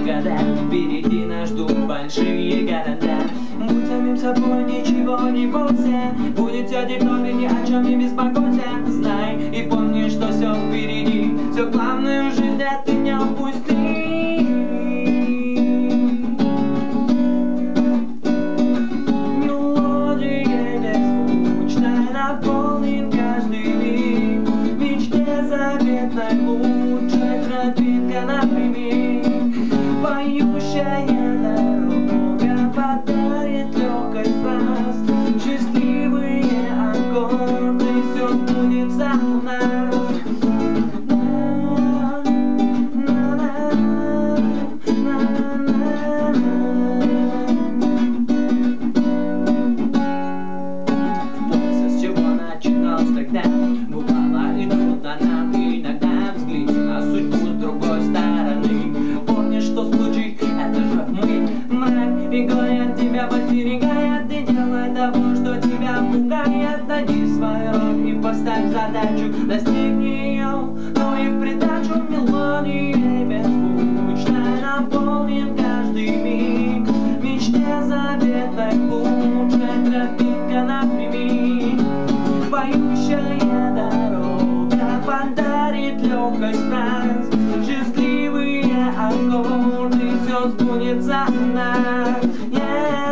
года, впереди нас ждут большие города. Будь самим собой, ничего не бойся, будет все тепло, и ни о чем не беспокойся. Знай и помни, что все впереди, все главное в жизни ты не упусти. Мелодия беззвучная наполнит каждый миг, в мечте заветной лучшая тропинка напрямик, поющая дорога подарит легкость вас, счастливые аккорды, все сбудется у нас. Тогда бывало и трудно нам иногда, взгляни на судьбу с другой стороны. Помни, что случай — это же мы. Мрак и горе тебя подстерегает, и делай того, что тебя пугает. Найди свой рок и поставь задачу, достигни ее, но и в придачу мелодией беззвучной наполнен каждый миг, в мечте заветной лучшая тропинка напрямик, поющая дорога подарит легкость нас, счастливые аккорды, все сбудется у нас.